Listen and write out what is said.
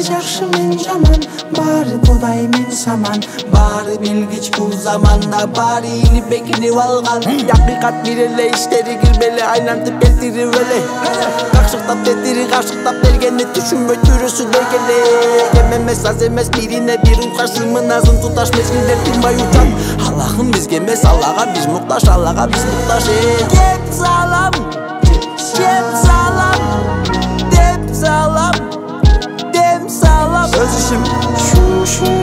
жакшы мен жаман, баары Кудай мен саман, баары билгич бул заманда, баары илип бекинип алган. Акыйкат бир эле иштери кирбеле, айлантып келтирип эле. Какшыктап тетири кашыктап бергенди түшүнбөй төрөсү дегеле. Кем эмес аз эмес бирине бир укашсы мыназын туташ мезгилдер тынбай учат. Аллахым бизге эмес Аллага биз муктаж, Аллага биз муктаж. Кеп салам, кеп салам, деп салам, dem салам. Сөз ишим шу